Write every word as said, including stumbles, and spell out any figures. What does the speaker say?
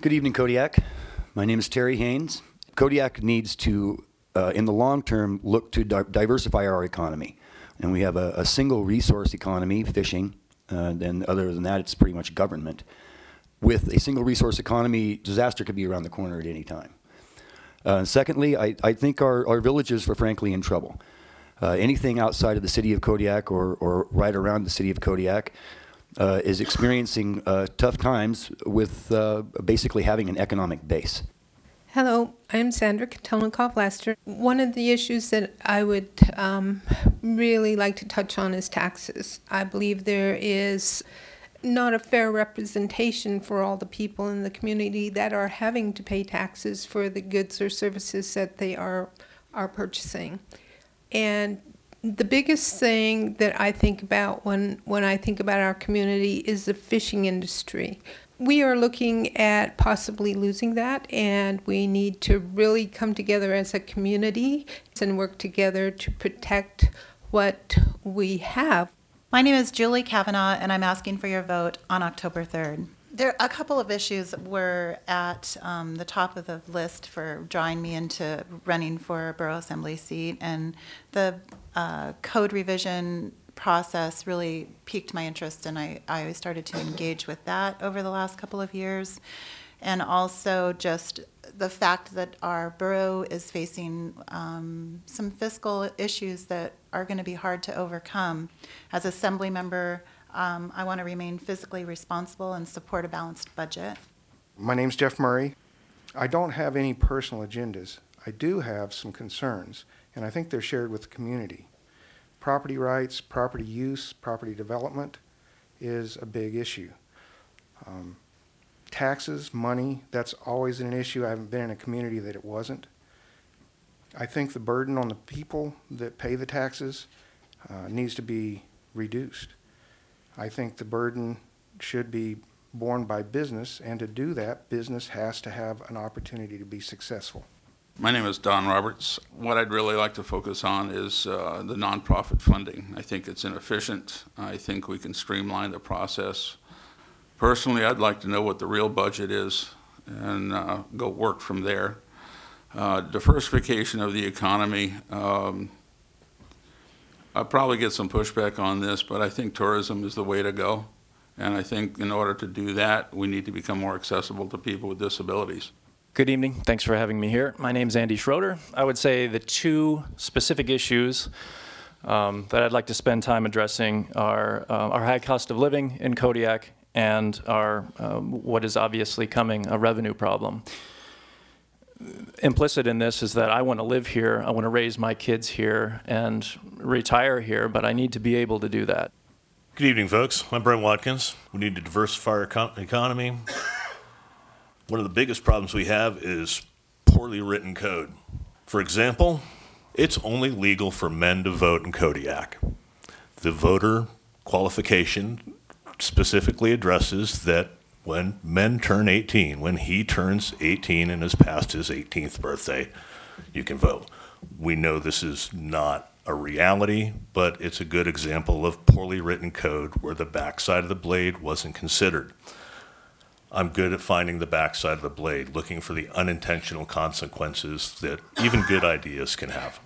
Good evening, Kodiak. My name is Terry Haynes. Kodiak needs to, uh, in the long term, look to di- diversify our economy. And we have a, a single resource economy, fishing. Uh, then other than that, it's pretty much government. With a single resource economy, disaster could be around the corner at any time. Uh, secondly, I, I think our, our villages are frankly in trouble. Uh, anything outside of the city of Kodiak or, or right around the city of Kodiak uh, is experiencing uh, tough times with uh, basically having an economic base. Hello, I'm Sandra Kotelnikov-Lester. One of the issues that I would um, really like to touch on is taxes. I believe there is not a fair representation for all the people in the community that are having to pay taxes for the goods or services that they are are purchasing. And the biggest thing that I think about when, when I think about our community is the fishing industry. We are looking at possibly losing that, and we need to really come together as a community and work together to protect what we have. My name is Julie Kavanaugh, and I'm asking for your vote on October third. There are a couple of issues that were at um, the top of the list for drawing me into running for a borough assembly seat, and the uh, code revision process really piqued my interest, and I, I started to engage with that over the last couple of years. And also just the fact that our borough is facing um, some fiscal issues that are going to be hard to overcome. As assembly member, um, I want to remain fiscally responsible and support a balanced budget. My name's Jeff Murray. I don't have any personal agendas. I do have some concerns, and I think they're shared with the community. Property rights, property use, property development is a big issue. Um, taxes, money, that's always an issue. I haven't been in a community that it wasn't. I think the burden on the people that pay the taxes uh, needs to be reduced. I think the burden should be borne by business, and to do that, business has to have an opportunity to be successful. My name is Don Roberts. What I'd really like to focus on is uh, the nonprofit funding. I think it's inefficient. I think we can streamline the process. Personally, I'd like to know what the real budget is and uh, go work from there. Uh, diversification of the economy. Um, I'll probably get some pushback on this, but I think tourism is the way to go. And I think in order to do that, we need to become more accessible to people with disabilities. Good evening. Thanks for having me here. My name's Andy Schroeder. I would say the two specific issues um, that I'd like to spend time addressing are uh, our high cost of living in Kodiak and our um, what is obviously coming, a revenue problem. Implicit in this is that I want to live here, I want to raise my kids here and retire here, but I need to be able to do that. Good evening, folks. I'm Brent Watkins. We need to diversify our econ- economy. One of the biggest problems we have is poorly written code. For example, it's only legal for men to vote in Kodiak. The voter qualification specifically addresses that when men turn eighteen, when he turns eighteen and has passed his eighteenth birthday, you can vote. We know this is not a reality, but it's a good example of poorly written code where the backside of the blade wasn't considered. I'm good at finding the backside of the blade, looking for the unintentional consequences that even good ideas can have.